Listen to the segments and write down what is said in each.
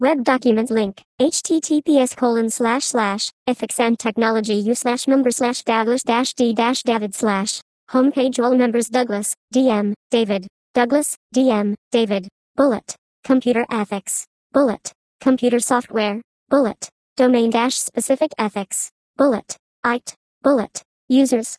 Web documents link. https://ethicsandtechnologyu/member/Douglas-d-David/ Homepage all members Douglas, DM, David. Douglas, DM, David. Bullet. Computer ethics. Bullet. Computer software. Bullet. Domain-specific ethics. Bullet. IT. Bullet. Users.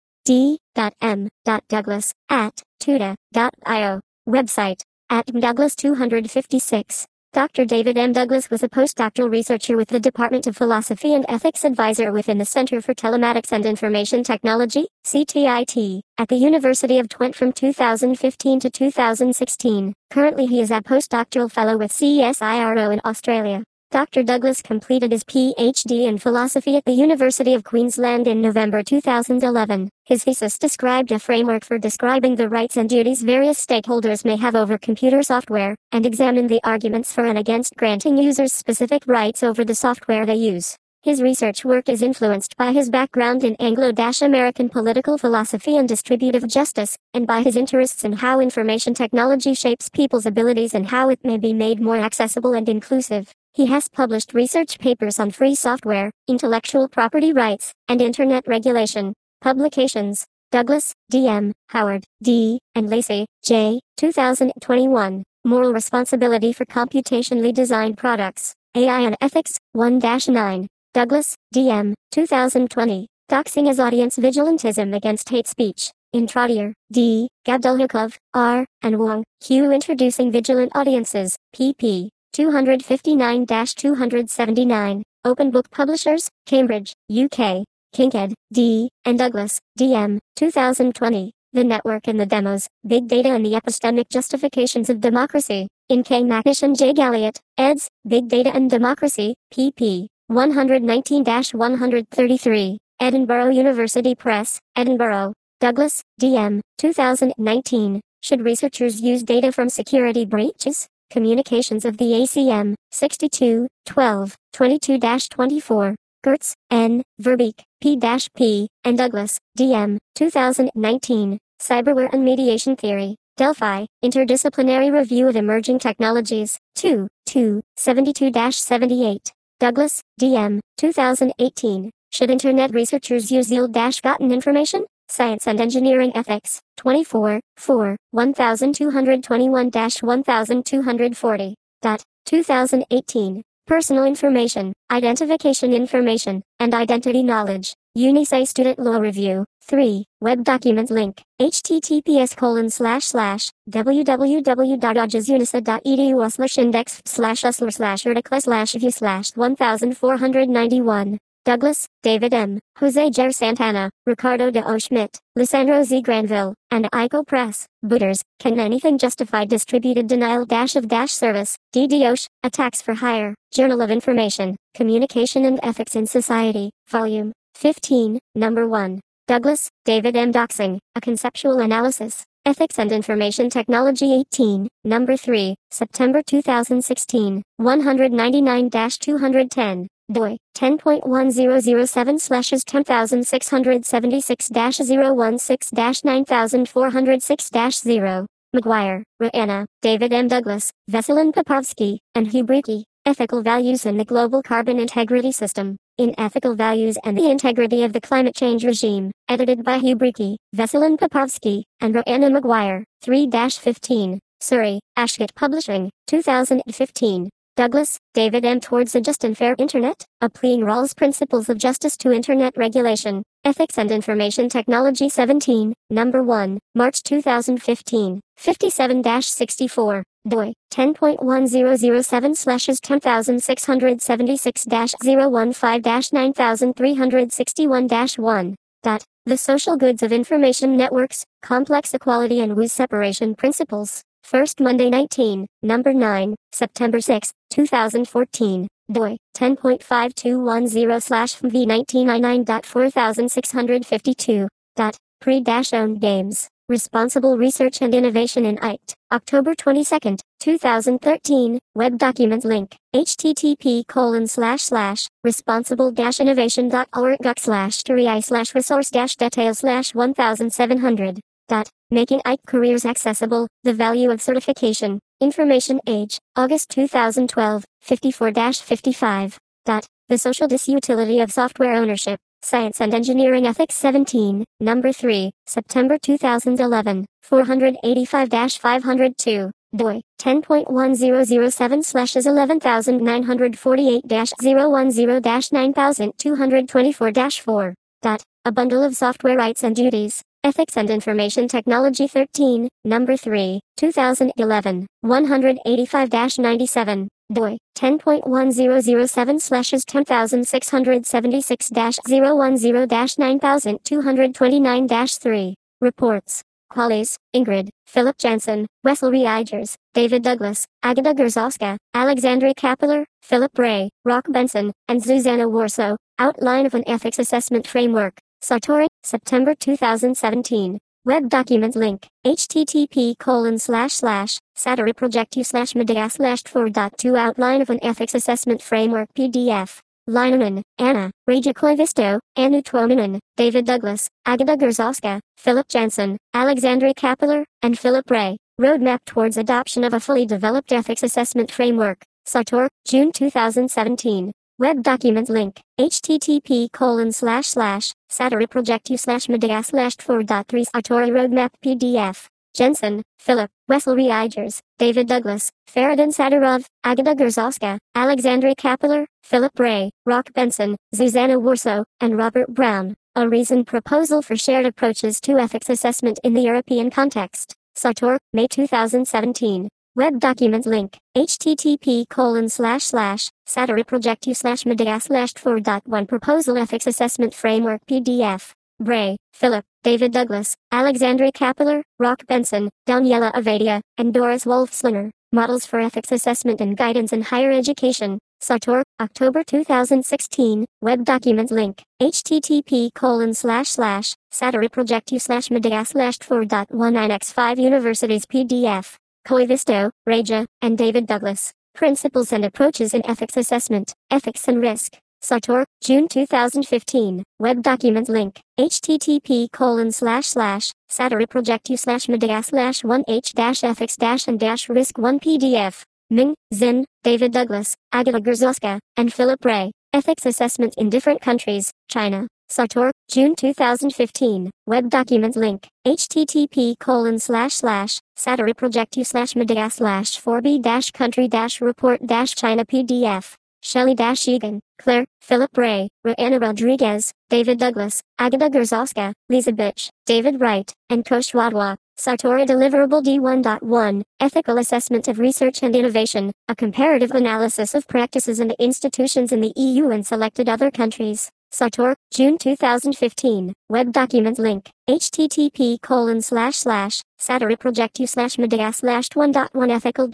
d.m.douglas@tuda.io. Website. @mdouglas256. Dr. David M. Douglas was a postdoctoral researcher with the Department of Philosophy and Ethics Advisor within the Center for Telematics and Information Technology, CTIT, at the University of Twente from 2015 to 2016. Currently he is a postdoctoral fellow with CSIRO in Australia. Dr. Douglas completed his PhD in philosophy at the University of Queensland in November 2011. His thesis described a framework for describing the rights and duties various stakeholders may have over computer software, and examined the arguments for and against granting users specific rights over the software they use. His research work is influenced by his background in Anglo-American political philosophy and distributive justice, and by his interests in how information technology shapes people's abilities and how it may be made more accessible and inclusive. He has published research papers on free software, intellectual property rights, and internet regulation. Publications: Douglas, D.M., Howard, D., and Lacey, J., 2021. Moral Responsibility for Computationally Designed Products, AI and Ethics, 1-9. Douglas, D.M., 2020. Doxing as Audience Vigilantism Against Hate Speech. In Trottier, D., Gabdulhakov, R., and Wong, Q. Introducing Vigilant Audiences, pp. 259-279. Open Book Publishers, Cambridge, UK. Kinked, D., and Douglas, D.M., 2020. The Network and the Demos, Big Data and the Epistemic Justifications of Democracy. In K. Macnish and J. Galliot, eds., Big Data and Democracy, pp. 119-133. Edinburgh University Press, Edinburgh. Douglas, D.M., 2019. Should researchers use data from security breaches? Communications of the ACM, 62, 12, 22-24. Gertz, N., Verbeek, P-P, and Douglas, D.M., 2019. Cyberware and Mediation Theory, Delphi, Interdisciplinary Review of Emerging Technologies, 2, 72-78. Douglas, D.M., 2018. Should Internet researchers use ill-gotten information? Science and Engineering Ethics, 24, 4, 1221-1240. 2018. Personal Information, Identification Information, and Identity Knowledge. Unisay Student Law Review, 3. Web documents link. https://www.ujunisa.edu/index/usler/article/view/1491. Douglas, David M., Jose Jair Santana, Ricardo de O. Schmidt, Lisandro Z. Granville, and ICO Press. Booters, Can Anything Justify Distributed Denial-of-Service, DDoS, Attacks for Hire, Journal of Information, Communication and Ethics in Society, Volume 15, Number 1. Douglas, David M. Doxing, A Conceptual Analysis, Ethics and Information Technology 18, Number 3, September 2016, 199-210. doi 10.1007/10676-016-9406-0. McGuire, Roanna, David M. Douglas, Veselin Popovsky, and Hugh Brickey. Ethical Values in the Global Carbon Integrity System. In Ethical Values and the Integrity of the Climate Change Regime, edited by Hugh Brickey, Veselin Popovsky, and Roanna McGuire, 3-15. Surrey, Ashgate Publishing, 2015. Douglas, David M. Towards a Just and Fair Internet, Applying Rawls' Principles of Justice to Internet Regulation, Ethics and Information Technology 17, Number 1, March 2015, 57-64, doi 10.1007/10676-015-9361-1. The Social Goods of Information Networks, Complex Equality and WUS Separation Principles. First Monday 19, Number 9, September 6, 2014, doi 10.5210/v1999.4652. Pre-owned games, Responsible Research and Innovation in IT, October 22, 2013, web documents link, http://responsible-innovation.org/resource-details/1700. Making IT Careers Accessible, The Value of Certification. Information Age, August 2012, 54-55. The Social Disutility of Software Ownership, Science and Engineering Ethics 17, Number 3, September 2011, 485-502, doi, 10.1007/11948-010-9224-4. A Bundle of Software Rights and Duties, Ethics and Information Technology 13, Number 3, 2011, 185-97, doi, 10.1007/10076-010-9229-3. Reports. Qualis, Ingrid, Philip Jansen, Wesley Igers, David Douglas, Agata Grzowska, Alexandra Kapeler, Philip Bray, Rock Benson, and Zuzanna Warso. Outline of an Ethics Assessment Framework. Sartori, September 2017. Web document link. http://satiriprojectu/media/4.2 Outline of an Ethics Assessment Framework PDF. Leinonen, Anna, Raja Koivisto, Anu Tuominen, David Douglas, Agata Grzowska, Philip Jansen, Alexandra Kapeler, and Philip Bray. Roadmap towards adoption of a fully developed ethics assessment framework. Sartor, June 2017. Web document link. http://satiriprojectu/media/4.3 Sartori Roadmap PDF. Jensen, Philip, Wesley Igers, David Douglas, Faridun Sadarov, Agata Grzowska, Alexandra Kapeler, Philip Bray, Rock Benson, Zuzanna Warso, and Robert Brown. A Reasoned Proposal for Shared Approaches to Ethics Assessment in the European Context. Sartor, May 2017. Web document link. http://satiriprojectu/media/4.1 Proposal Ethics Assessment Framework PDF. Bray, Philip, David Douglas, Alexandra Kapeler, Rock Benson, Daniela Avadia, and Doris Wolfslinger. Models for Ethics Assessment and Guidance in Higher Education. Sartor, October 2016. Web document link. http://satiriprojectu/media/4.19x5 Universities PDF. Koivisto, Raja, and David Douglas. Principles and Approaches in Ethics Assessment, Ethics and Risk. Sartor, June 2015. Web document link. http://satiriprojectu/media/1h-ethics-and-risk1 PDF. Ming, Zin, David Douglas, Agata Grzowska, and Philip Bray. Ethics Assessment in Different Countries, China. Sartor, June 2015. Web document link. http://satiriprojectu/media/4b-country-report-China PDF. Shelley-Egan, Claire, Philip Bray, Roanna Rodriguez, David Douglas, Agata Grzowska, Lisa Bitch, David Wright, and Kosh Wadwa. Sartori Deliverable D1.1, Ethical Assessment of Research and Innovation, a comparative analysis of practices and institutions in the EU and selected other countries. Sartor, June 2015. Web document link. http://satiriprojectu/media/1.1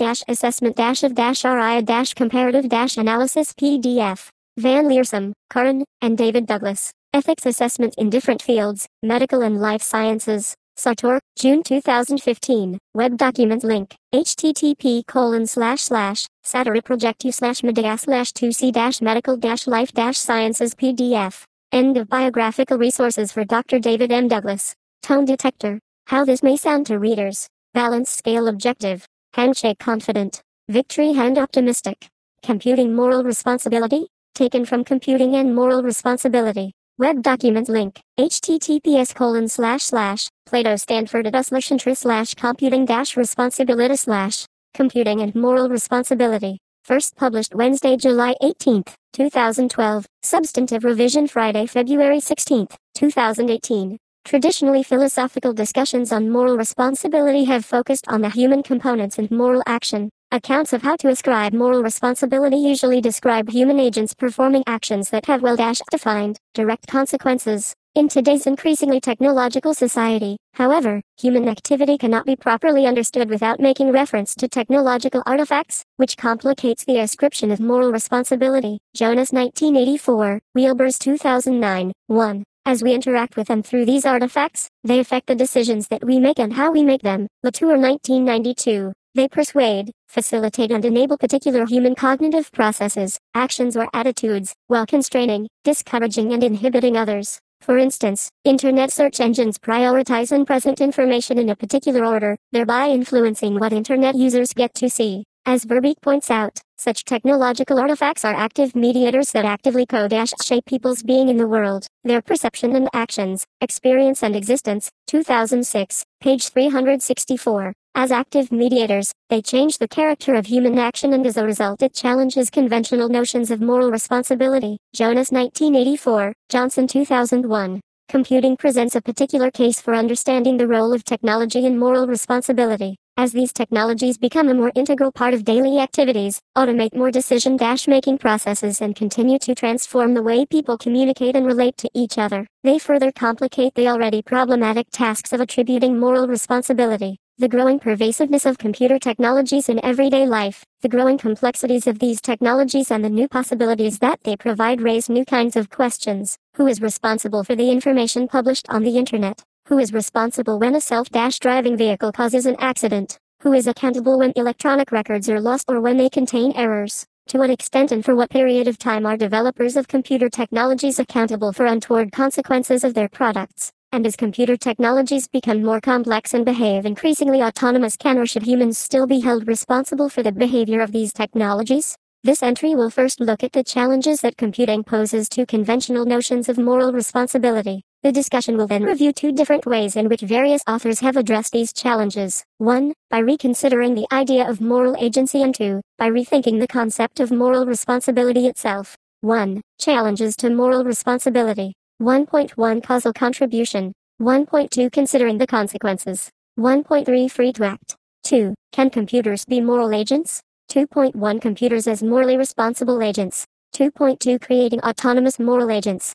Ethical-assessment-of-RIA-comparative-analysis PDF. Van Leersum, Karin, and David Douglas. Ethics Assessment in Different Fields, Medical and Life Sciences. Sartor, June 2015. Web document link. http://satiriprojectu/media/2c-medical-life-sciences PDF. End of biographical resources for Dr. David M. Douglas. Tone detector. How this may sound to readers. Balance scale objective. Handshake confident. Victory hand optimistic. Computing moral responsibility? Taken from Computing and Moral Responsibility. Web document link. https://plato-stanford-computing-responsibility/computing and moral responsibility. First published Wednesday, July 18, 2012. Substantive revision Friday, February 16, 2018. Traditionally, philosophical discussions on moral responsibility have focused on the human components and moral action. Accounts of how to ascribe moral responsibility usually describe human agents performing actions that have well-defined, direct consequences. In today's increasingly technological society, however, human activity cannot be properly understood without making reference to technological artifacts, which complicates the ascription of moral responsibility. Jonas 1984, Wheelbers 2009, 1. As we interact with them through these artifacts, they affect the decisions that we make and how we make them. Latour 1992. They persuade, facilitate and enable particular human cognitive processes, actions or attitudes, while constraining, discouraging and inhibiting others. For instance, internet search engines prioritize and present information in a particular order, thereby influencing what internet users get to see. As Verbeek points out, such technological artifacts are active mediators that actively shape people's being in the world, their perception and actions, experience and existence. 2006, page 364. As active mediators, they change the character of human action, and as a result it challenges conventional notions of moral responsibility. Jonas 1984, Johnson 2001. Computing presents a particular case for understanding the role of technology in moral responsibility. As these technologies become a more integral part of daily activities, automate more decision-making processes, and continue to transform the way people communicate and relate to each other, they further complicate the already problematic tasks of attributing moral responsibility. The growing pervasiveness of computer technologies in everyday life, the growing complexities of these technologies, and the new possibilities that they provide raise new kinds of questions. Who is responsible for the information published on the internet? Who is responsible when a self-driving vehicle causes an accident? Who is accountable when electronic records are lost or when they contain errors? To what extent and for what period of time are developers of computer technologies accountable for untoward consequences of their products? And as computer technologies become more complex and behave increasingly autonomous, can or should humans still be held responsible for the behavior of these technologies? This entry will first look at the challenges that computing poses to conventional notions of moral responsibility. The discussion will then review two different ways in which various authors have addressed these challenges. 1. By reconsidering the idea of moral agency, and 2. By rethinking the concept of moral responsibility itself. 1. Challenges to moral responsibility. 1.1 Causal contribution. 1.2 Considering the consequences. 1.3 Free to act. 2. Can computers be moral agents? 2.1 Computers as morally responsible agents. 2.2 Creating autonomous moral agents.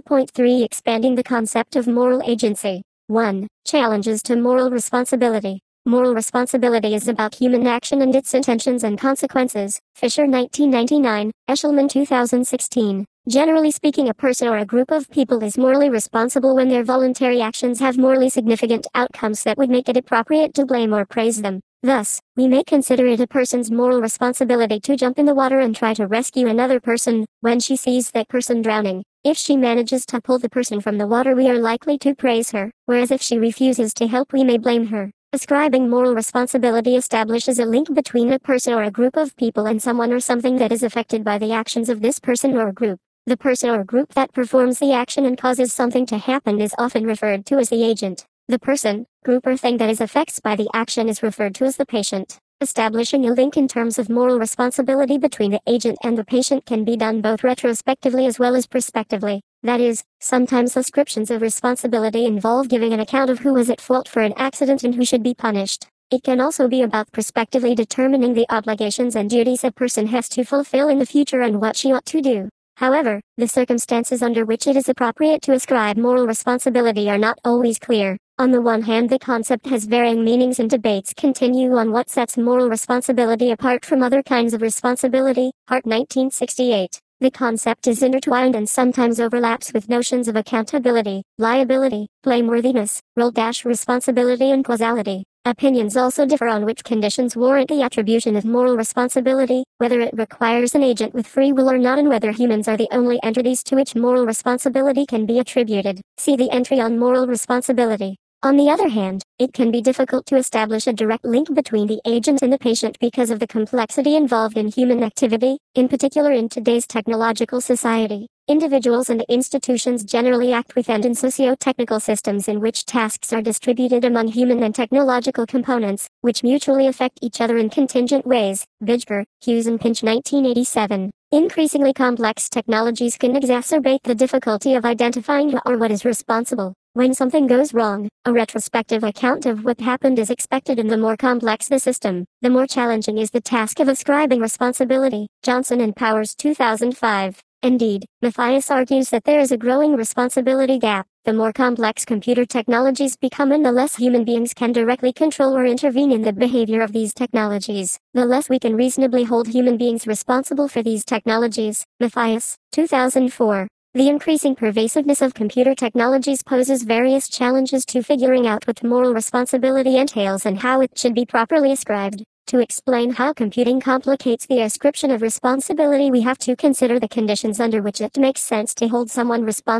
2.3 Expanding the concept of moral agency. 1. Challenges to moral responsibility. Moral responsibility is about human action and its intentions and consequences. Fisher 1999, Eshelman 2016. Generally speaking, a person or a group of people is morally responsible when their voluntary actions have morally significant outcomes that would make it appropriate to blame or praise them. Thus, we may consider it a person's moral responsibility to jump in the water and try to rescue another person when she sees that person drowning. If she manages to pull the person from the water, we are likely to praise her, whereas if she refuses to help, we may blame her. Ascribing moral responsibility establishes a link between a person or a group of people and someone or something that is affected by the actions of this person or group. The person or group that performs the action and causes something to happen is often referred to as the agent. The person, group, or thing that is affected by the action is referred to as the patient. Establishing a link in terms of moral responsibility between the agent and the patient can be done both retrospectively as well as prospectively. That is, sometimes ascriptions of responsibility involve giving an account of who was at fault for an accident and who should be punished. It can also be about prospectively determining the obligations and duties a person has to fulfill in the future and what she ought to do. However, the circumstances under which it is appropriate to ascribe moral responsibility are not always clear. On the one hand, the concept has varying meanings and debates continue on what sets moral responsibility apart from other kinds of responsibility. Hart 1968. The concept is intertwined and sometimes overlaps with notions of accountability, liability, blameworthiness, role-responsibility, and causality. Opinions also differ on which conditions warrant the attribution of moral responsibility, whether it requires an agent with free will or not, and whether humans are the only entities to which moral responsibility can be attributed. See the entry on moral responsibility. On the other hand, it can be difficult to establish a direct link between the agent and the patient because of the complexity involved in human activity, in particular in today's technological society. Individuals and institutions generally act within socio-technical systems in which tasks are distributed among human and technological components, which mutually affect each other in contingent ways. Bidger, Hughes and Pinch 1987. Increasingly complex technologies can exacerbate the difficulty of identifying who or what is responsible. When something goes wrong, a retrospective account of what happened is expected, and the more complex the system, the more challenging is the task of ascribing responsibility. Johnson and Powers 2005. Indeed, Mathias argues that there is a growing responsibility gap. The more complex computer technologies become and the less human beings can directly control or intervene in the behavior of these technologies, the less we can reasonably hold human beings responsible for these technologies. Mathias, 2004. The increasing pervasiveness of computer technologies poses various challenges to figuring out what moral responsibility entails and how it should be properly ascribed. To explain how computing complicates the ascription of responsibility, we have to consider the conditions under which it makes sense to hold someone responsible.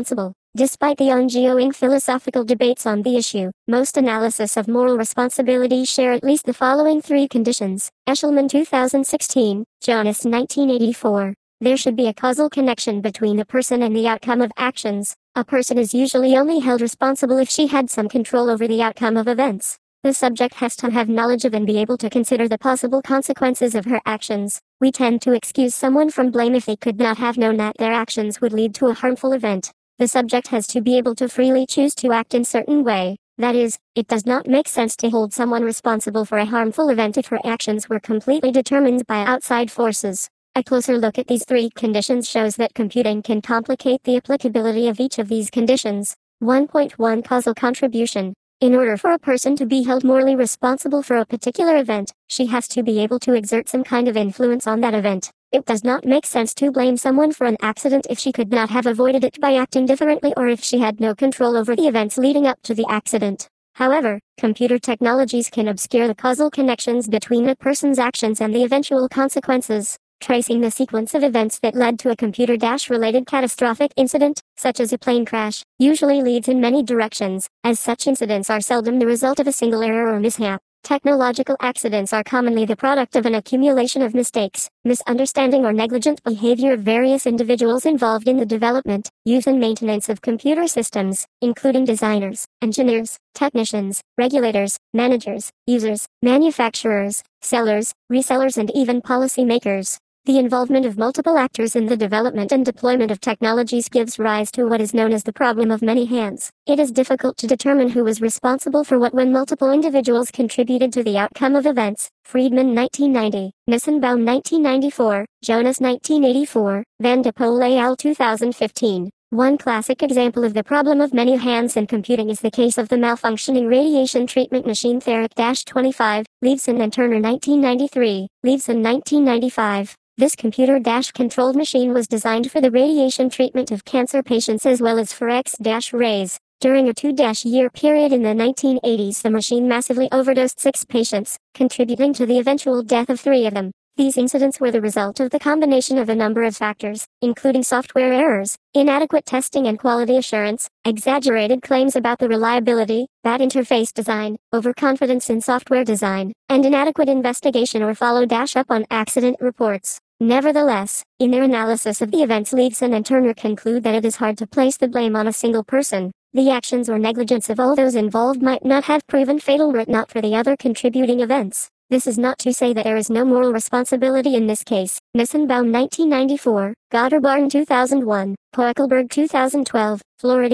Despite the ongoing philosophical debates on the issue, most analysis of moral responsibility share at least the following three conditions. Eshelman 2016, Jonas 1984. There should be a causal connection between a person and the outcome of actions. A person is usually only held responsible if she had some control over the outcome of events. The subject has to have knowledge of and be able to consider the possible consequences of her actions. We tend to excuse someone from blame if they could not have known that their actions would lead to a harmful event. The subject has to be able to freely choose to act in certain way. That is, it does not make sense to hold someone responsible for a harmful event if her actions were completely determined by outside forces. A closer look at these three conditions shows that computing can complicate the applicability of each of these conditions. 1.1 Causal contribution. In order for a person to be held morally responsible for a particular event, she has to be able to exert some kind of influence on that event. It does not make sense to blame someone for an accident if she could not have avoided it by acting differently or if she had no control over the events leading up to the accident. However, computer technologies can obscure the causal connections between a person's actions and the eventual consequences. Tracing the sequence of events that led to a computer-related catastrophic incident, such as a plane crash, usually leads in many directions, as such incidents are seldom the result of a single error or mishap. Technological accidents are commonly the product of an accumulation of mistakes, misunderstanding or negligent behavior of various individuals involved in the development, use and maintenance of computer systems, including designers, engineers, technicians, regulators, managers, users, manufacturers, sellers, resellers and even policymakers. The involvement of multiple actors in the development and deployment of technologies gives rise to what is known as the problem of many hands. It is difficult to determine who was responsible for what when multiple individuals contributed to the outcome of events. Friedman 1990, Nissenbaum 1994, Jonas 1984, Van de Poel et al. 2015. One classic example of the problem of many hands in computing is the case of the malfunctioning radiation treatment machine Theric-25, Leveson and Turner 1993, Leveson 1995. This computer-controlled machine was designed for the radiation treatment of cancer patients as well as for X-rays. During a 2-year period in the 1980s, the machine massively overdosed 6 patients, contributing to the eventual death of 3 of them. These incidents were the result of the combination of a number of factors, including software errors, inadequate testing and quality assurance, exaggerated claims about the reliability, bad interface design, overconfidence in software design, and inadequate investigation or follow-up on accident reports. Nevertheless, in their analysis of the events, Leveson and Turner conclude that it is hard to place the blame on a single person. The actions or negligence of all those involved might not have proven fatal were it not for the other contributing events. This is not to say that there is no moral responsibility in this case. Nissenbaum 1994, Godderbarn 2001, Poeckelberg 2012, Floridi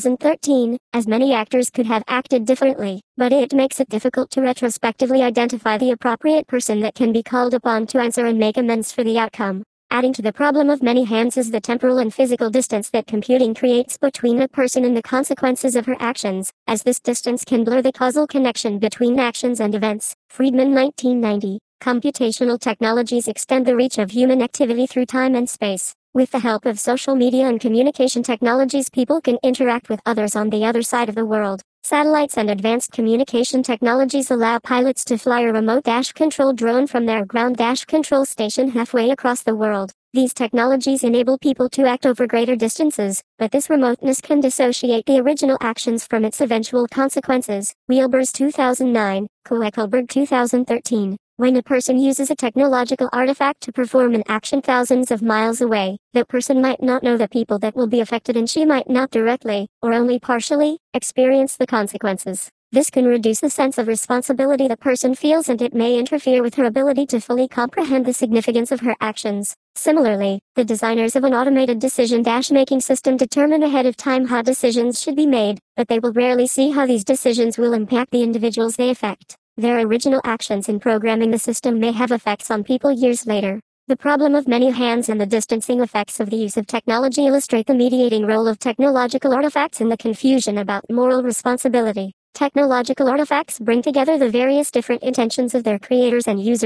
2013, as many actors could have acted differently, but it makes it difficult to retrospectively identify the appropriate person that can be called upon to answer and make amends for the outcome. Adding to the problem of many hands is the temporal and physical distance that computing creates between a person and the consequences of her actions, as this distance can blur the causal connection between actions and events. Friedman 1990. Computational technologies extend the reach of human activity through time and space. With the help of social media and communication technologies, people can interact with others on the other side of the world. Satellites and advanced communication technologies allow pilots to fly a remote-controlled drone from their ground-control station halfway across the world. These technologies enable people to act over greater distances, but this remoteness can dissociate the original actions from its eventual consequences. Wielbers 2009, Poeckelberg 2013. When a person uses a technological artifact to perform an action thousands of miles away, that person might not know the people that will be affected and she might not directly, or only partially, experience the consequences. This can reduce the sense of responsibility the person feels and it may interfere with her ability to fully comprehend the significance of her actions. Similarly, the designers of an automated decision-making system determine ahead of time how decisions should be made, but they will rarely see how these decisions will impact the individuals they affect. Their original actions in programming the system may have effects on people years later. The problem of many hands and the distancing effects of the use of technology illustrate the mediating role of technological artifacts in the confusion about moral responsibility. Technological artifacts bring together the various different intentions of their creators and users.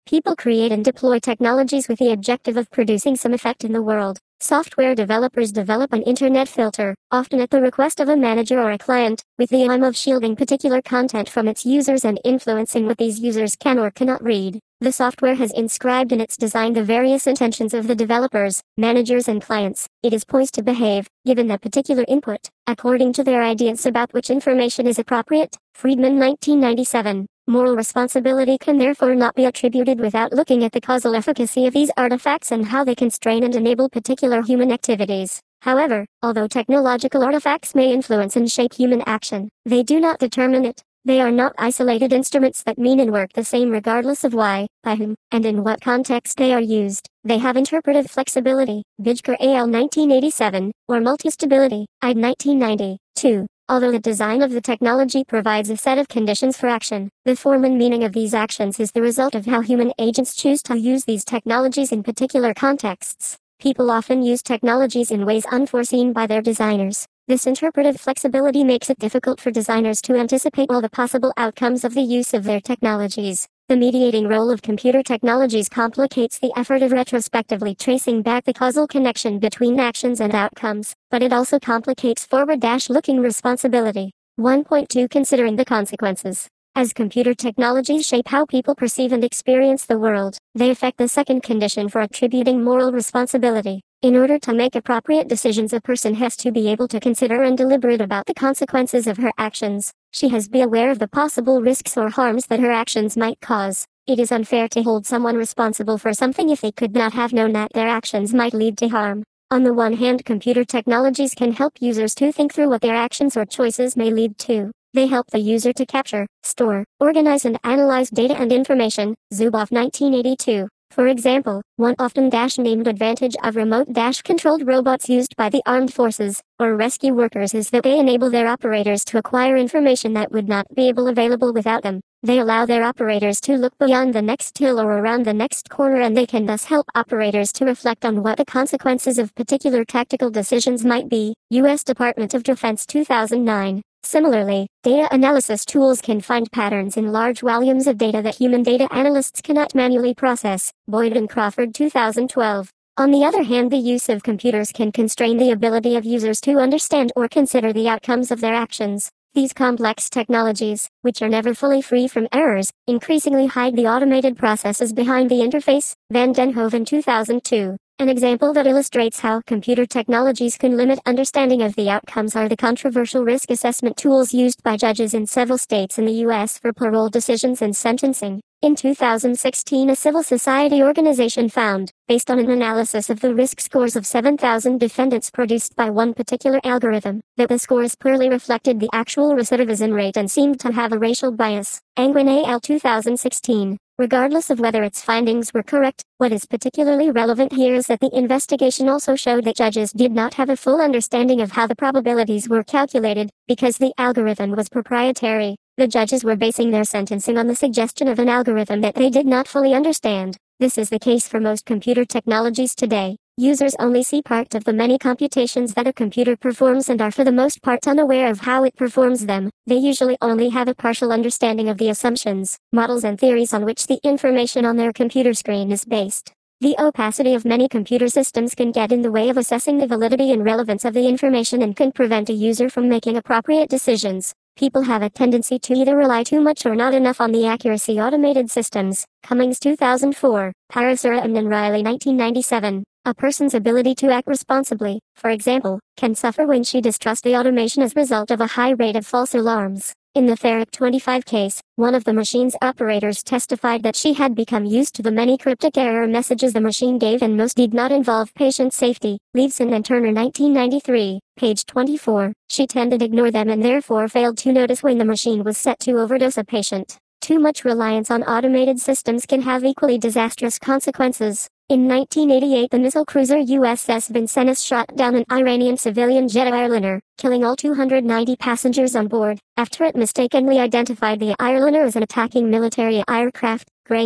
People create and deploy technologies with the objective of producing some effect in the world. Software developers develop an internet filter, often at the request of a manager or a client, with the aim of shielding particular content from its users and influencing what these users can or cannot read. The software has inscribed in its design the various intentions of the developers, managers and clients. It is poised to behave, given that particular input, according to their ideas about which information is appropriate. Friedman 1997. Moral responsibility can therefore not be attributed without looking at the causal efficacy of these artifacts and how they constrain and enable particular human activities. However, although technological artifacts may influence and shape human action, they do not determine it. They are not isolated instruments that mean and work the same regardless of why, by whom, and in what context they are used. They have interpretive flexibility, Bijker al. 1987, or multistability, Ide 1990. 2. Although the design of the technology provides a set of conditions for action, the form and meaning of these actions is the result of how human agents choose to use these technologies in particular contexts. People often use technologies in ways unforeseen by their designers. This interpretive flexibility makes it difficult for designers to anticipate all the possible outcomes of the use of their technologies. The mediating role of computer technologies complicates the effort of retrospectively tracing back the causal connection between actions and outcomes, but it also complicates forward-looking responsibility. 1.2 Considering the consequences. As computer technologies shape how people perceive and experience the world, they affect the second condition for attributing moral responsibility. In order to make appropriate decisions, a person has to be able to consider and deliberate about the consequences of her actions. She has to be aware of the possible risks or harms that her actions might cause. It is unfair to hold someone responsible for something if they could not have known that their actions might lead to harm. On the one hand, computer technologies can help users to think through what their actions or choices may lead to. They help the user to capture, store, organize and analyze data and information. Zuboff 1982. For example, one often named advantage of remote-controlled robots used by the armed forces, or rescue workers is that they enable their operators to acquire information that would not be available without them. They allow their operators to look beyond the next hill or around the next corner, and they can thus help operators to reflect on what the consequences of particular tactical decisions might be. U.S. Department of Defense 2009. Similarly, data analysis tools can find patterns in large volumes of data that human data analysts cannot manually process. Boyd and Crawford 2012. On the other hand, the use of computers can constrain the ability of users to understand or consider the outcomes of their actions. These complex technologies, which are never fully free from errors, increasingly hide the automated processes behind the interface. Van den Hoven 2002. An example that illustrates how computer technologies can limit understanding of the outcomes are the controversial risk assessment tools used by judges in several states in the U.S. for parole decisions and sentencing. In 2016, a civil society organization found, based on an analysis of the risk scores of 7,000 defendants produced by one particular algorithm, that the scores poorly reflected the actual recidivism rate and seemed to have a racial bias. Angwin al. 2016. Regardless of whether its findings were correct, what is particularly relevant here is that the investigation also showed that judges did not have a full understanding of how the probabilities were calculated, because the algorithm was proprietary. The judges were basing their sentencing on the suggestion of an algorithm that they did not fully understand. This is the case for most computer technologies today. Users only see part of the many computations that a computer performs and are for the most part unaware of how it performs them. They usually only have a partial understanding of the assumptions, models and theories on which the information on their computer screen is based. The opacity of many computer systems can get in the way of assessing the validity and relevance of the information and can prevent a user from making appropriate decisions. People have a tendency to either rely too much or not enough on the accuracy automated systems. Cummings 2004, Parasuram and Riley 1997. A person's ability to act responsibly, for example, can suffer when she distrusts the automation as a result of a high rate of false alarms. In the Theric 25 case, one of the machine's operators testified that she had become used to the many cryptic error messages the machine gave and most did not involve patient safety. Leveson and Turner 1993, page 24. She tended to ignore them and therefore failed to notice when the machine was set to overdose a patient. Too much reliance on automated systems can have equally disastrous consequences. In 1988, the missile cruiser USS Vincennes shot down an Iranian civilian jet airliner, killing all 290 passengers on board, after it mistakenly identified the airliner as an attacking military aircraft. Gray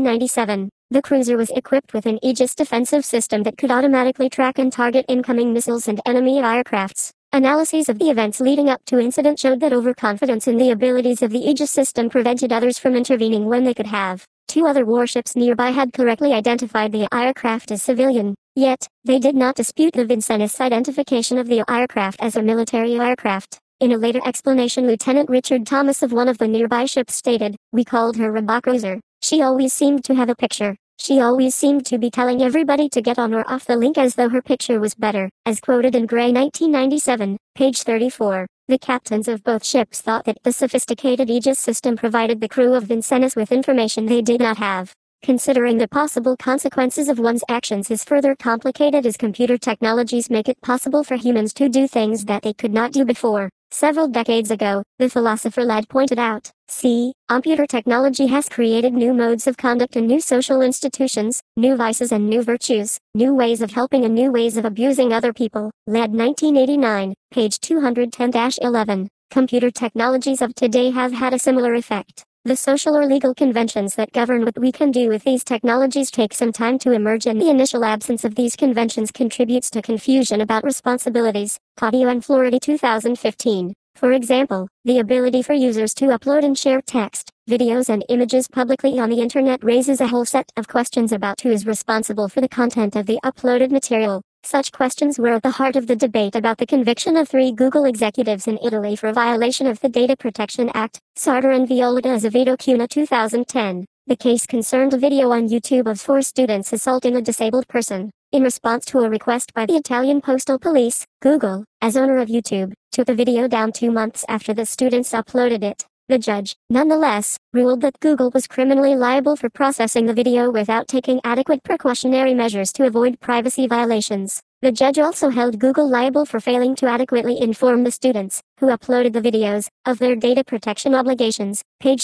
1997. The cruiser was equipped with an Aegis defensive system that could automatically track and target incoming missiles and enemy aircrafts. Analyses of the events leading up to incident showed that overconfidence in the abilities of the Aegis system prevented others from intervening when they could have. Two other warships nearby had correctly identified the aircraft as civilian, yet, they did not dispute the Vincennes identification of the aircraft as a military aircraft. In a later explanation, Lieutenant Richard Thomas of one of the nearby ships stated, "We called her Rabacruiser. She always seemed to have a picture. She always seemed to be telling everybody to get on or off the link as though her picture was better," as quoted in Gray 1997, page 34. The captains of both ships thought that the sophisticated Aegis system provided the crew of Vincennes with information they did not have. Considering the possible consequences of one's actions is further complicated as computer technologies make it possible for humans to do things that they could not do before. Several decades ago, the philosopher Ladd pointed out, computer technology has created new modes of conduct and new social institutions, new vices and new virtues, new ways of helping and new ways of abusing other people. Ladd 1989, page 210-11. Computer technologies of today have had a similar effect. The social or legal conventions that govern what we can do with these technologies take some time to emerge, and the initial absence of these conventions contributes to confusion about responsibilities. Claudio and Florida 2015. For example, the ability for users to upload and share text, videos and images publicly on the internet raises a whole set of questions about who is responsible for the content of the uploaded material. Such questions were at the heart of the debate about the conviction of 3 Google executives in Italy for violation of the Data Protection Act, Sartor and Violeta Azevedo Cunha 2010. The case concerned a video on YouTube of 4 students assaulting a disabled person. In response to a request by the Italian Postal Police, Google, as owner of YouTube, took the video down 2 months after the students uploaded it. The judge, nonetheless, ruled that Google was criminally liable for processing the video without taking adequate precautionary measures to avoid privacy violations. The judge also held Google liable for failing to adequately inform the students, who uploaded the videos, of their data protection obligations. Page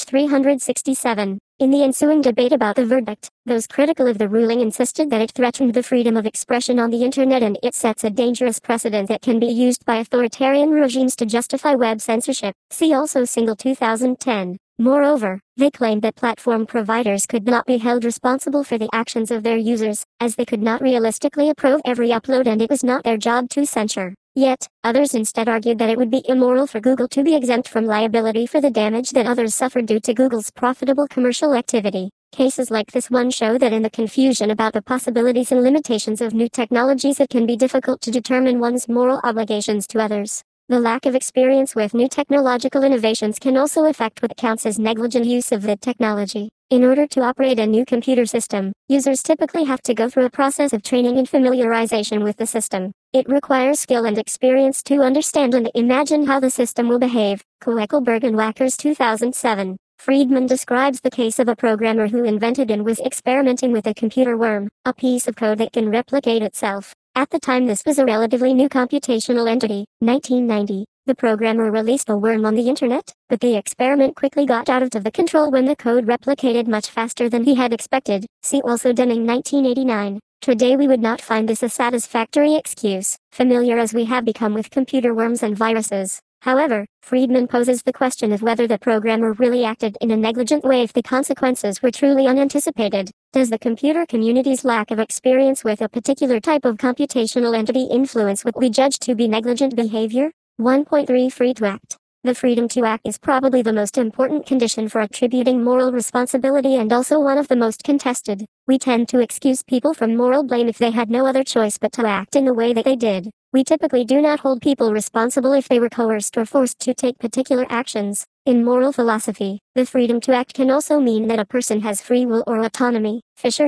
367. In the ensuing debate about the verdict, those critical of the ruling insisted that it threatened the freedom of expression on the internet and it sets a dangerous precedent that can be used by authoritarian regimes to justify web censorship. See also Single 2010. Moreover, they claimed that platform providers could not be held responsible for the actions of their users, as they could not realistically approve every upload and it was not their job to censure. Yet, others instead argued that it would be immoral for Google to be exempt from liability for the damage that others suffered due to Google's profitable commercial activity. Cases like this one show that in the confusion about the possibilities and limitations of new technologies it can be difficult to determine one's moral obligations to others. The lack of experience with new technological innovations can also affect what counts as negligent use of the technology. In order to operate a new computer system, users typically have to go through a process of training and familiarization with the system. It requires skill and experience to understand and imagine how the system will behave. Kueckelberg and Wackers 2007. Friedman describes the case of a programmer who invented and was experimenting with a computer worm, a piece of code that can replicate itself. At the time this was a relatively new computational entity, 1990. The programmer released a worm on the internet, but the experiment quickly got out of the control when the code replicated much faster than he had expected. See also Denning 1989. Today we would not find this a satisfactory excuse, familiar as we have become with computer worms and viruses. However, Friedman poses the question of whether the programmer really acted in a negligent way if the consequences were truly unanticipated. Does the computer community's lack of experience with a particular type of computational entity influence what we judge to be negligent behavior? 1.3 Free to act. The freedom to act is probably the most important condition for attributing moral responsibility and also one of the most contested. We tend to excuse people from moral blame if they had no other choice but to act in the way that they did. We typically do not hold people responsible if they were coerced or forced to take particular actions. In moral philosophy, the freedom to act can also mean that a person has free will or autonomy. Fisher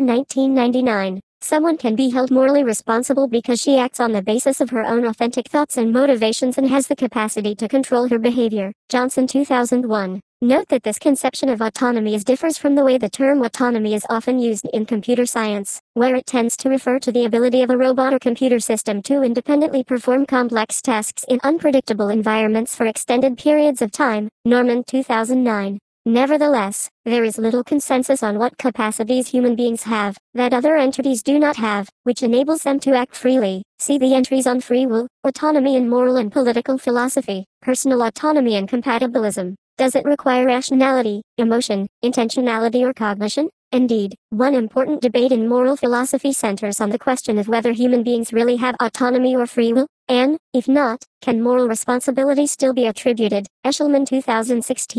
1999. Someone can be held morally responsible because she acts on the basis of her own authentic thoughts and motivations and has the capacity to control her behavior. Johnson 2001. Note that this conception of autonomy differs from the way the term autonomy is often used in computer science, where it tends to refer to the ability of a robot or computer system to independently perform complex tasks in unpredictable environments for extended periods of time. Norman 2009. Nevertheless, there is little consensus on what capacities human beings have, that other entities do not have, which enables them to act freely. See the entries on free will, autonomy in moral and political philosophy, personal autonomy and compatibilism. Does it require rationality, emotion, intentionality or cognition? Indeed, one important debate in moral philosophy centers on the question of whether human beings really have autonomy or free will, and, if not, can moral responsibility still be attributed? Eshelman 2016.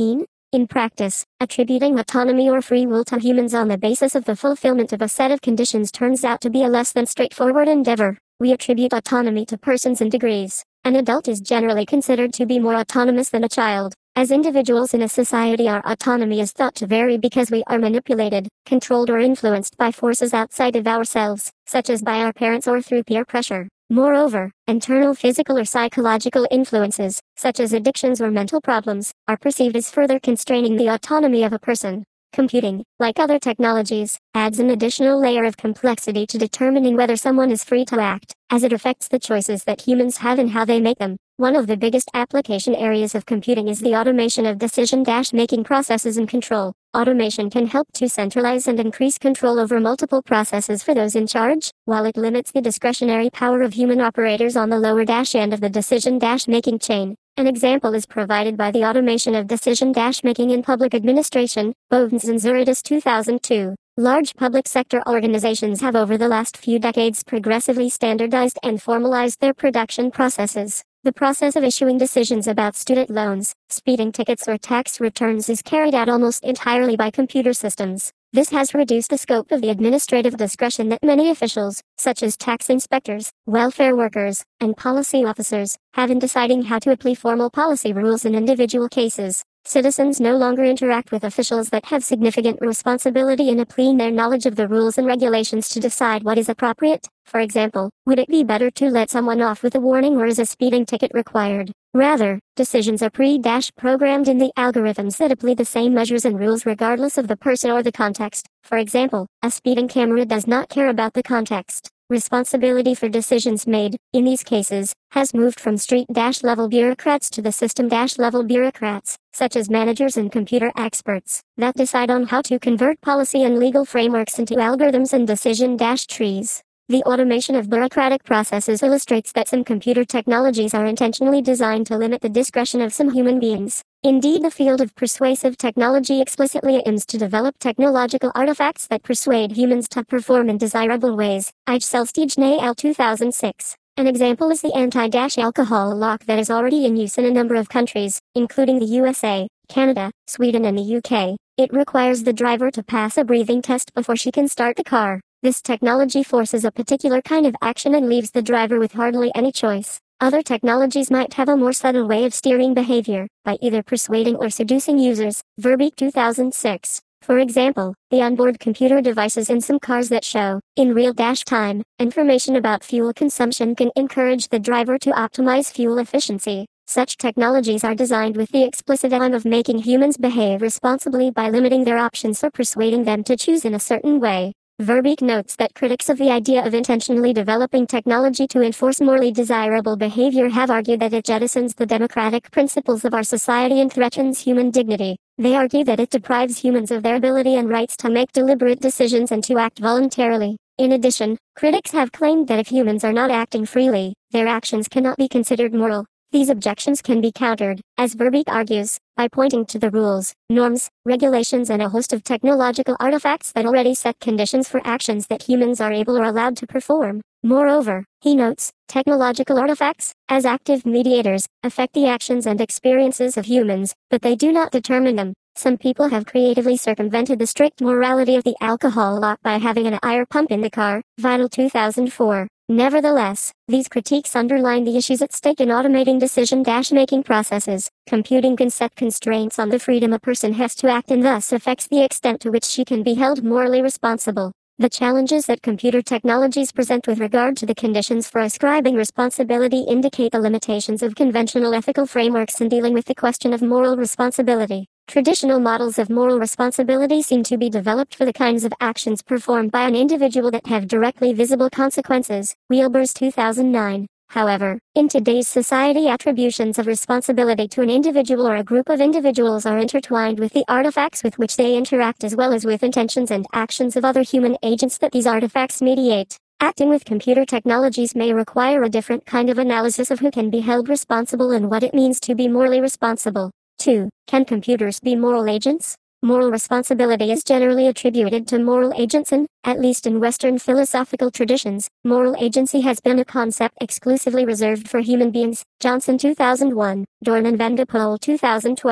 In practice, attributing autonomy or free will to humans on the basis of the fulfillment of a set of conditions turns out to be a less than straightforward endeavor. We attribute autonomy to persons in degrees. An adult is generally considered to be more autonomous than a child. As individuals in a society, our autonomy is thought to vary because we are manipulated, controlled or influenced by forces outside of ourselves, such as by our parents or through peer pressure. Moreover, internal physical or psychological influences, such as addictions or mental problems, are perceived as further constraining the autonomy of a person. Computing, like other technologies, adds an additional layer of complexity to determining whether someone is free to act, as it affects the choices that humans have and how they make them. One of the biggest application areas of computing is the automation of decision-making processes and control. Automation can help to centralize and increase control over multiple processes for those in charge, while it limits the discretionary power of human operators on the lower end of the decision-making chain. An example is provided by the automation of decision-making in public administration, Bovens and Zuridis 2002. Large public sector organizations have over the last few decades progressively standardized and formalized their production processes. The process of issuing decisions about student loans, speeding tickets or tax returns is carried out almost entirely by computer systems. This has reduced the scope of the administrative discretion that many officials, such as tax inspectors, welfare workers, and policy officers, have in deciding how to apply formal policy rules in individual cases. Citizens no longer interact with officials that have significant responsibility in applying their knowledge of the rules and regulations to decide what is appropriate. For example, would it be better to let someone off with a warning, or is a speeding ticket required? Rather, decisions are pre-programmed in the algorithms that apply the same measures and rules regardless of the person or the context. For example, a speeding camera does not care about the context. Responsibility for decisions made, in these cases, has moved from street-level bureaucrats to the system-level bureaucrats, such as managers and computer experts, that decide on how to convert policy and legal frameworks into algorithms and decision-trees. The automation of bureaucratic processes illustrates that some computer technologies are intentionally designed to limit the discretion of some human beings. Indeed, the field of persuasive technology explicitly aims to develop technological artifacts that persuade humans to perform in desirable ways. Selbstständigkeit al 2006. An example is the anti-alcohol lock that is already in use in a number of countries, including the USA, Canada, Sweden and the UK. It requires the driver to pass a breathing test before she can start the car. This technology forces a particular kind of action and leaves the driver with hardly any choice. Other technologies might have a more subtle way of steering behavior, by either persuading or seducing users. Verbeek 2006. For example, the onboard computer devices in some cars that show, in real time, information about fuel consumption can encourage the driver to optimize fuel efficiency. Such technologies are designed with the explicit aim of making humans behave responsibly by limiting their options or persuading them to choose in a certain way. Verbeek notes that critics of the idea of intentionally developing technology to enforce morally desirable behavior have argued that it jettisons the democratic principles of our society and threatens human dignity. They argue that it deprives humans of their ability and rights to make deliberate decisions and to act voluntarily. In addition, critics have claimed that if humans are not acting freely, their actions cannot be considered moral. These objections can be countered, as Verbeek argues, by pointing to the rules, norms, regulations and a host of technological artifacts that already set conditions for actions that humans are able or allowed to perform. Moreover, he notes, technological artifacts, as active mediators, affect the actions and experiences of humans, but they do not determine them. Some people have creatively circumvented the strict morality of the alcohol law by having an air pump in the car. Vital 2004. Nevertheless, these critiques underline the issues at stake in automating decision-making processes. Computing can set constraints on the freedom a person has to act and thus affects the extent to which she can be held morally responsible. The challenges that computer technologies present with regard to the conditions for ascribing responsibility indicate the limitations of conventional ethical frameworks in dealing with the question of moral responsibility. Traditional models of moral responsibility seem to be developed for the kinds of actions performed by an individual that have directly visible consequences. Wielbers 2009. However, in today's society, attributions of responsibility to an individual or a group of individuals are intertwined with the artifacts with which they interact as well as with intentions and actions of other human agents that these artifacts mediate. Acting with computer technologies may require a different kind of analysis of who can be held responsible and what it means to be morally responsible. 2. Can computers be moral agents? Moral responsibility is generally attributed to moral agents and, at least in Western philosophical traditions, moral agency has been a concept exclusively reserved for human beings. Johnson 2001, Dorn and Van de Poel 2012.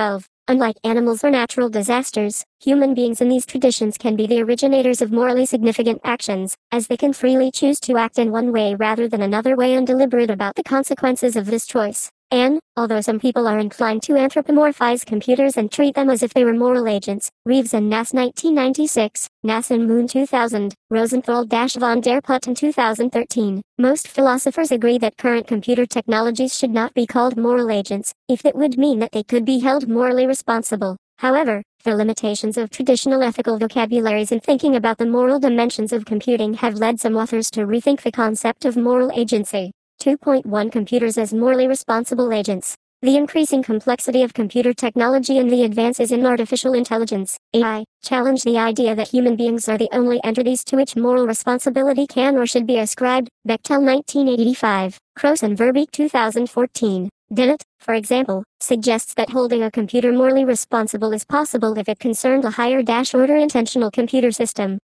Unlike animals or natural disasters, human beings in these traditions can be the originators of morally significant actions, as they can freely choose to act in one way rather than another way and deliberate about the consequences of this choice. And, although some people are inclined to anthropomorphize computers and treat them as if they were moral agents, Reeves and Nass 1996, Nass and Moon 2000, Rosenthal-von der Putten 2013, most philosophers agree that current computer technologies should not be called moral agents, if that would mean that they could be held morally responsible. However, the limitations of traditional ethical vocabularies in thinking about the moral dimensions of computing have led some authors to rethink the concept of moral agency. 2.1 Computers as morally responsible agents. The increasing complexity of computer technology and the advances in artificial intelligence, AI, challenge the idea that human beings are the only entities to which moral responsibility can or should be ascribed. Bechtel 1985, Croce and Verbeek 2014. Dennett, for example, suggests that holding a computer morally responsible is possible if it concerned a higher-order intentional computer system.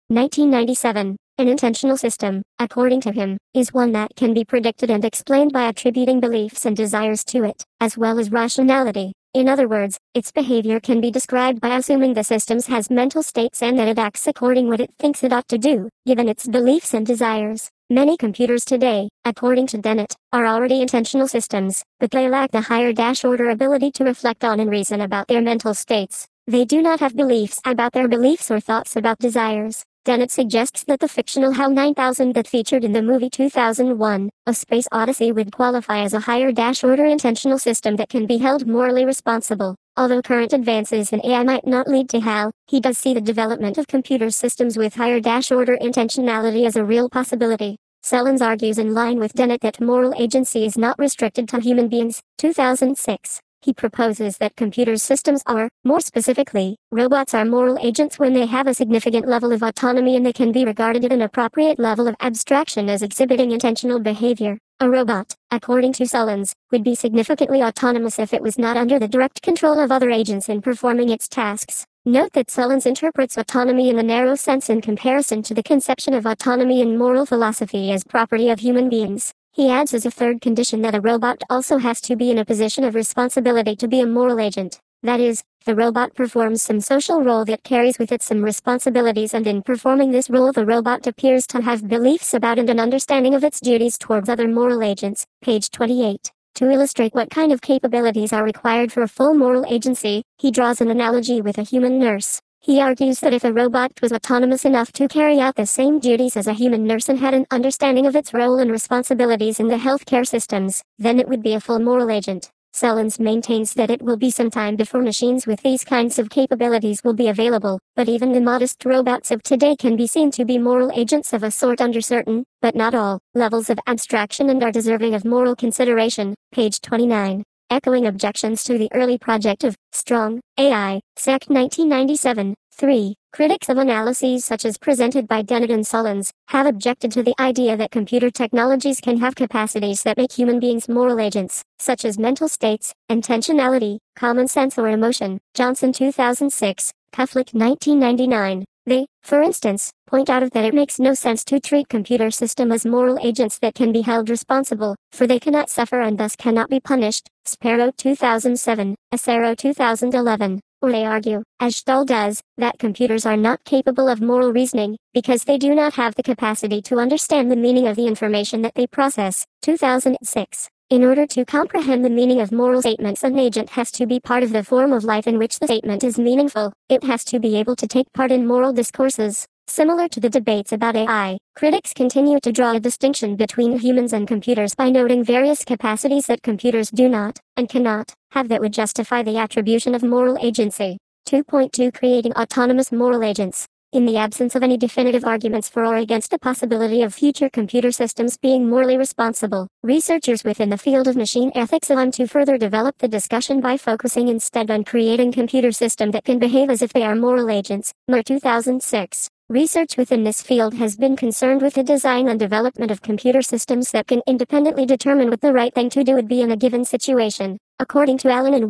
1997. An intentional system, according to him, is one that can be predicted and explained by attributing beliefs and desires to it, as well as rationality. In other words, its behavior can be described by assuming the system has mental states and that it acts according what it thinks it ought to do, given its beliefs and desires. Many computers today, according to Dennett, are already intentional systems, but they lack the higher-order ability to reflect on and reason about their mental states. They do not have beliefs about their beliefs or thoughts about desires. Dennett suggests that the fictional HAL 9000 that featured in the movie 2001, A Space Odyssey would qualify as a higher-order intentional system that can be held morally responsible. Although current advances in AI might not lead to HAL, he does see the development of computer systems with higher-order intentionality as a real possibility. Sellens argues in line with Dennett that moral agency is not restricted to human beings. 2006. He proposes that computer systems are, more specifically, robots are moral agents when they have a significant level of autonomy and they can be regarded at an appropriate level of abstraction as exhibiting intentional behavior. A robot, according to Sellens, would be significantly autonomous if it was not under the direct control of other agents in performing its tasks. Note that Sellens interprets autonomy in a narrow sense in comparison to the conception of autonomy in moral philosophy as property of human beings. He adds as a third condition that a robot also has to be in a position of responsibility to be a moral agent. That is, the robot performs some social role that carries with it some responsibilities, and in performing this role the robot appears to have beliefs about and an understanding of its duties towards other moral agents. Page 28. To illustrate what kind of capabilities are required for a full moral agency, he draws an analogy with a human nurse. He argues that if a robot was autonomous enough to carry out the same duties as a human nurse and had an understanding of its role and responsibilities in the healthcare systems, then it would be a full moral agent. Sellens maintains that it will be some time before machines with these kinds of capabilities will be available, but even the modest robots of today can be seen to be moral agents of a sort under certain, but not all, levels of abstraction and are deserving of moral consideration. Page 29. Echoing objections to the early project of Strong AI, SEC 1997, 3. Critics of analyses such as presented by Dennett and Sellens have objected to the idea that computer technologies can have capacities that make human beings moral agents, such as mental states, intentionality, common sense or emotion. Johnson 2006, Kuflick 1999. They, for instance, point out that it makes no sense to treat computer systems as moral agents that can be held responsible, for they cannot suffer and thus cannot be punished. Sparrow 2007, Acero 2011. Or they argue, as Stahl does, that computers are not capable of moral reasoning, because they do not have the capacity to understand the meaning of the information that they process. 2006. In order to comprehend the meaning of moral statements, an agent has to be part of the form of life in which the statement is meaningful. It has to be able to take part in moral discourses. Similar to the debates about AI, critics continue to draw a distinction between humans and computers by noting various capacities that computers do not, and cannot, have that would justify the attribution of moral agency. 2.2 Creating autonomous moral agents. In the absence of any definitive arguments for or against the possibility of future computer systems being morally responsible, researchers within the field of machine ethics want to further develop the discussion by focusing instead on creating computer systems that can behave as if they are moral agents. Mer 2006. Research within this field has been concerned with the design and development of computer systems that can independently determine what the right thing to do would be in a given situation. According to Allen and Wallach,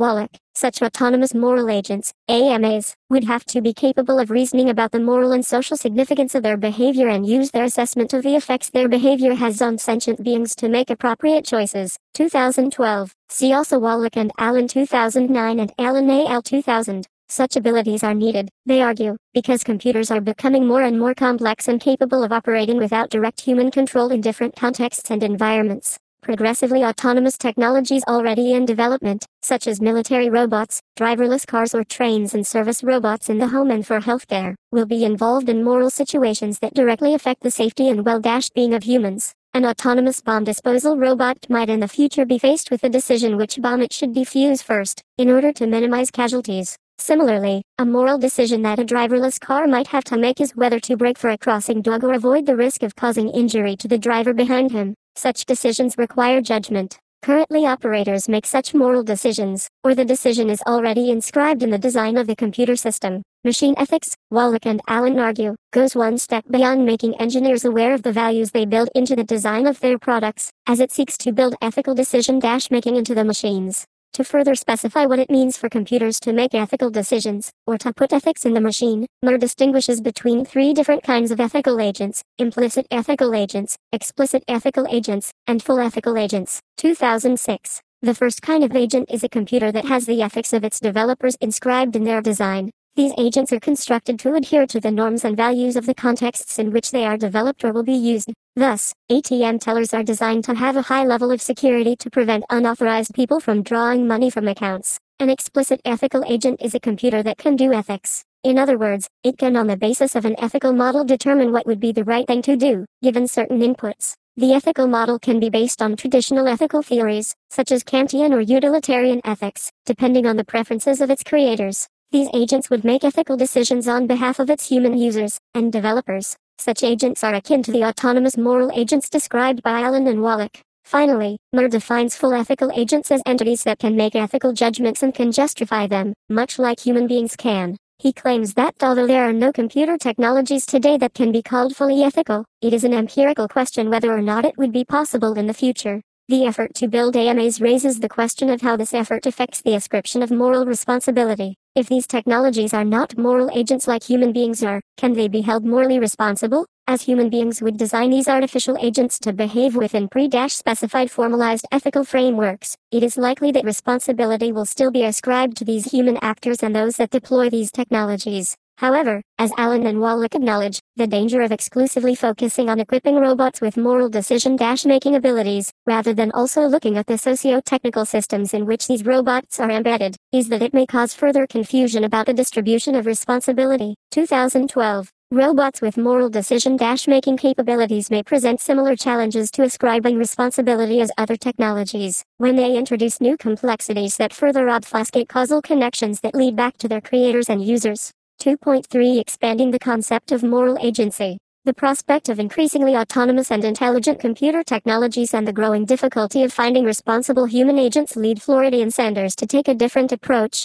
Such autonomous moral agents, AMAs, would have to be capable of reasoning about the moral and social significance of their behavior and use their assessment of the effects their behavior has on sentient beings to make appropriate choices. 2012. See also Wallach and Allen 2009 and Allen et al. 2000. Such abilities are needed, they argue, because computers are becoming more and more complex and capable of operating without direct human control in different contexts and environments. Progressively autonomous technologies already in development, such as military robots, driverless cars or trains and service robots in the home and for healthcare, will be involved in moral situations that directly affect the safety and well-being of humans. An autonomous bomb disposal robot might in the future be faced with the decision which bomb it should defuse first, in order to minimize casualties. Similarly, a moral decision that a driverless car might have to make is whether to brake for a crossing dog or avoid the risk of causing injury to the driver behind him. Such decisions require judgment. Currently operators make such moral decisions, or the decision is already inscribed in the design of the computer system. Machine ethics, Wallach and Allen argue, goes one step beyond making engineers aware of the values they build into the design of their products, as it seeks to build ethical decision-making into the machines. To further specify what it means for computers to make ethical decisions, or to put ethics in the machine, Mur distinguishes between three different kinds of ethical agents: implicit ethical agents, explicit ethical agents, and full ethical agents. 2006. The first kind of agent is a computer that has the ethics of its developers inscribed in their design. These agents are constructed to adhere to the norms and values of the contexts in which they are developed or will be used. Thus, ATM tellers are designed to have a high level of security to prevent unauthorized people from drawing money from accounts. An explicit ethical agent is a computer that can do ethics. In other words, it can on the basis of an ethical model determine what would be the right thing to do, given certain inputs. The ethical model can be based on traditional ethical theories, such as Kantian or utilitarian ethics, depending on the preferences of its creators. These agents would make ethical decisions on behalf of its human users and developers. Such agents are akin to the autonomous moral agents described by Allen and Wallach. Finally, Mur defines full ethical agents as entities that can make ethical judgments and can justify them, much like human beings can. He claims that although there are no computer technologies today that can be called fully ethical, it is an empirical question whether or not it would be possible in the future. The effort to build AMAs raises the question of how this effort affects the ascription of moral responsibility. If these technologies are not moral agents like human beings are, can they be held morally responsible? As human beings would design these artificial agents to behave within pre-specified formalized ethical frameworks, it is likely that responsibility will still be ascribed to these human actors and those that deploy these technologies. However, as Allen and Wallach acknowledge, the danger of exclusively focusing on equipping robots with moral decision-making abilities, rather than also looking at the socio-technical systems in which these robots are embedded, is that it may cause further confusion about the distribution of responsibility. 2012. Robots with moral decision-making capabilities may present similar challenges to ascribing responsibility as other technologies, when they introduce new complexities that further obfuscate causal connections that lead back to their creators and users. 2.3 Expanding the concept of moral agency. The prospect of increasingly autonomous and intelligent computer technologies and the growing difficulty of finding responsible human agents lead Florida and Sanders to take a different approach.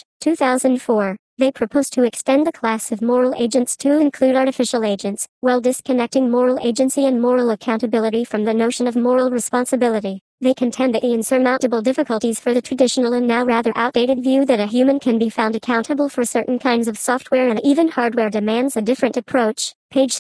2004. They propose to extend the class of moral agents to include artificial agents, while disconnecting moral agency and moral accountability from the notion of moral responsibility. They contend that the insurmountable difficulties for the traditional and now rather outdated view that a human can be found accountable for certain kinds of software and even hardware demands a different approach. Page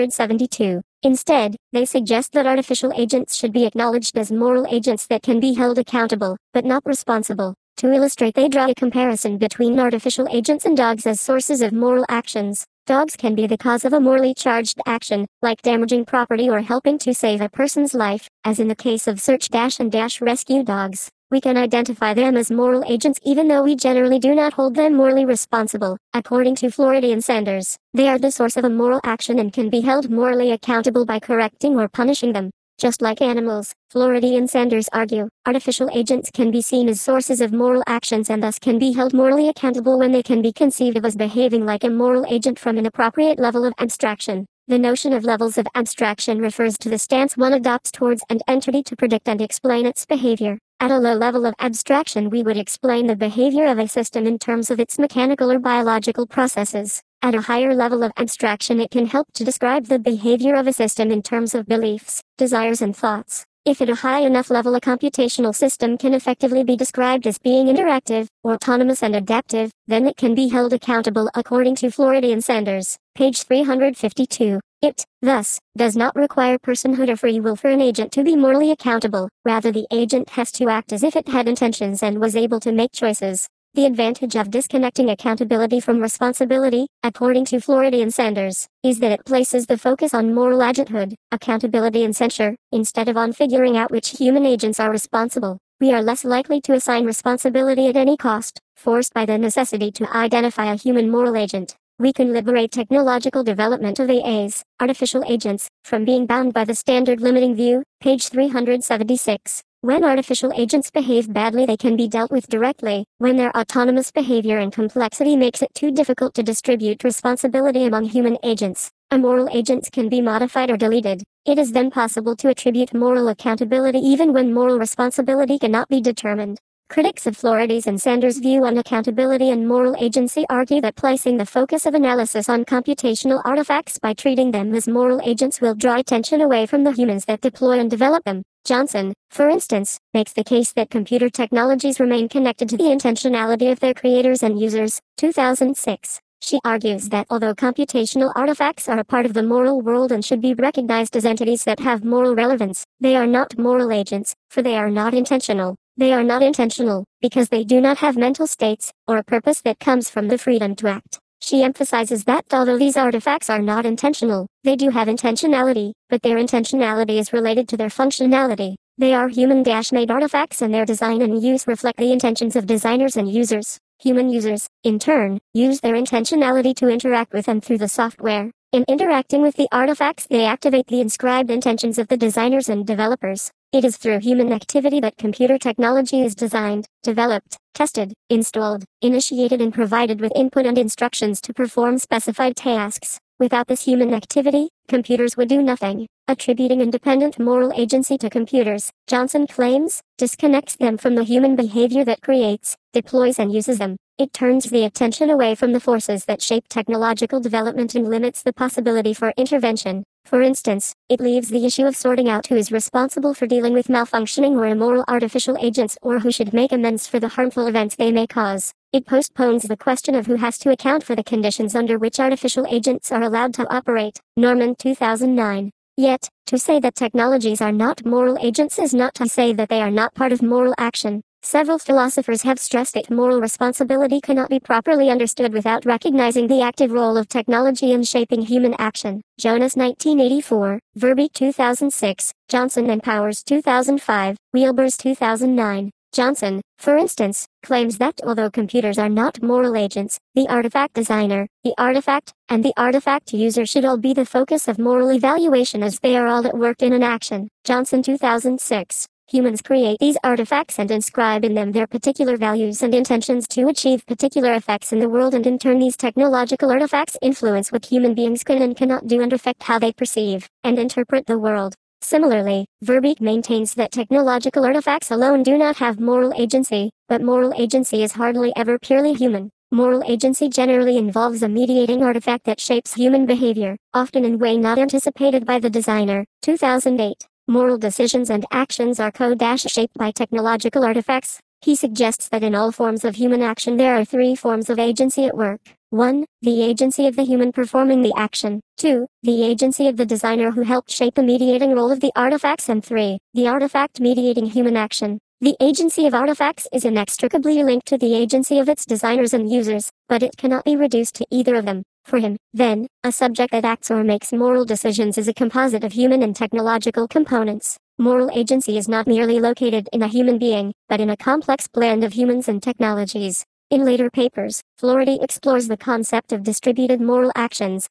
372. Instead, they suggest that artificial agents should be acknowledged as moral agents that can be held accountable, but not responsible. To illustrate, they draw a comparison between artificial agents and dogs as sources of moral actions. Dogs can be the cause of a morally charged action, like damaging property or helping to save a person's life, as in the case of search and rescue dogs. We can identify them as moral agents even though we generally do not hold them morally responsible. According to Florida and Sanders, they are the source of a moral action and can be held morally accountable by correcting or punishing them. Just like animals, Florida and Sanders argue, artificial agents can be seen as sources of moral actions and thus can be held morally accountable when they can be conceived of as behaving like a moral agent from an appropriate level of abstraction. The notion of levels of abstraction refers to the stance one adopts towards an entity to predict and explain its behavior. At a low level of abstraction, we would explain the behavior of a system in terms of its mechanical or biological processes. At a higher level of abstraction, it can help to describe the behavior of a system in terms of beliefs, desires, and thoughts. If at a high enough level a computational system can effectively be described as being interactive, autonomous and adaptive, then it can be held accountable according to Floridi and Sanders, page 352. It, thus, does not require personhood or free will for an agent to be morally accountable, rather the agent has to act as if it had intentions and was able to make choices. The advantage of disconnecting accountability from responsibility, according to Floridi and Sanders, is that it places the focus on moral agenthood, accountability and censure, instead of on figuring out which human agents are responsible. We are less likely to assign responsibility at any cost, forced by the necessity to identify a human moral agent. We can liberate technological development of AAs, artificial agents, from being bound by the standard limiting view, page 376. When artificial agents behave badly, they can be dealt with directly. When their autonomous behavior and complexity makes it too difficult to distribute responsibility among human agents, immoral agents can be modified or deleted. It is then possible to attribute moral accountability even when moral responsibility cannot be determined. Critics of Floridi's and Sanders' view on accountability and moral agency argue that placing the focus of analysis on computational artifacts by treating them as moral agents will draw attention away from the humans that deploy and develop them. Johnson, for instance, makes the case that computer technologies remain connected to the intentionality of their creators and users, 2006. She argues that although computational artifacts are a part of the moral world and should be recognized as entities that have moral relevance, they are not moral agents, for they are not intentional. They are not intentional, because they do not have mental states, or a purpose that comes from the freedom to act. She emphasizes that although these artifacts are not intentional, they do have intentionality, but their intentionality is related to their functionality. They are human-made artifacts and their design and use reflect the intentions of designers and users. Human users, in turn, use their intentionality to interact with them through the software. In interacting with the artifacts, they activate the inscribed intentions of the designers and developers. It is through human activity that computer technology is designed, developed, tested, installed, initiated and provided with input and instructions to perform specified tasks. Without this human activity, computers would do nothing. Attributing independent moral agency to computers, Johnson claims, disconnects them from the human behavior that creates, deploys and uses them. It turns the attention away from the forces that shape technological development and limits the possibility for intervention. For instance, it leaves the issue of sorting out who is responsible for dealing with malfunctioning or immoral artificial agents or who should make amends for the harmful events they may cause. It postpones the question of who has to account for the conditions under which artificial agents are allowed to operate. Norman, 2009. Yet, to say that technologies are not moral agents is not to say that they are not part of moral action. Several philosophers have stressed that moral responsibility cannot be properly understood without recognizing the active role of technology in shaping human action. Jonas 1984, Verbeek 2006, Johnson and Powers 2005, Wheelbers 2009. Johnson, for instance, claims that although computers are not moral agents, the artifact designer, the artifact, and the artifact user should all be the focus of moral evaluation as they are all at work in an action. Johnson 2006. Humans create these artifacts and inscribe in them their particular values and intentions to achieve particular effects in the world, and in turn these technological artifacts influence what human beings can and cannot do and affect how they perceive and interpret the world. Similarly, Verbeek maintains that technological artifacts alone do not have moral agency, but moral agency is hardly ever purely human. Moral agency generally involves a mediating artifact that shapes human behavior, often in a way not anticipated by the designer. 2008. Moral decisions and actions are co-shaped by technological artifacts. He suggests that in all forms of human action there are three forms of agency at work. 1. The agency of the human performing the action. 2. The agency of the designer who helped shape the mediating role of the artifacts. And 3. The artifact mediating human action. The agency of artifacts is inextricably linked to the agency of its designers and users, but it cannot be reduced to either of them. For him, then, a subject that acts or makes moral decisions is a composite of human and technological components. Moral agency is not merely located in a human being, but in a complex blend of humans and technologies. In later papers, Floridi explores the concept of distributed moral actions,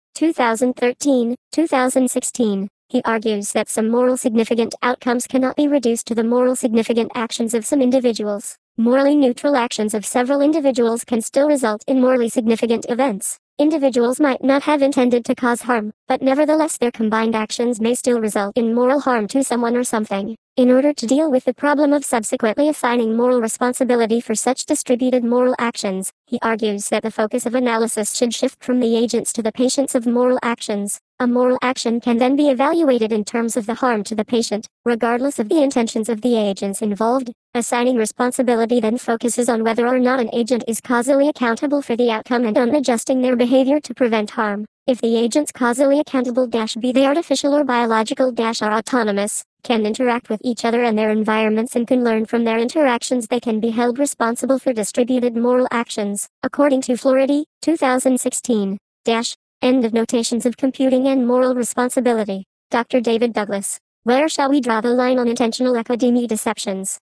2013, 2016. He argues that some moral significant outcomes cannot be reduced to the moral significant actions of some individuals. Morally neutral actions of several individuals can still result in morally significant events. Individuals might not have intended to cause harm, but nevertheless their combined actions may still result in moral harm to someone or something. In order to deal with the problem of subsequently assigning moral responsibility for such distributed moral actions, he argues that the focus of analysis should shift from the agents to the patients of moral actions. A moral action can then be evaluated in terms of the harm to the patient, regardless of the intentions of the agents involved. Assigning responsibility then focuses on whether or not an agent is causally accountable for the outcome and on adjusting their behavior to prevent harm. If the agents causally accountable be they artificial or biological are autonomous, can interact with each other and their environments and can learn from their interactions, they can be held responsible for distributed moral actions. According to Floridi, 2016. End of notations of computing and moral responsibility. Dr. David Douglas. Where shall we draw the line on intentional academia deceptions?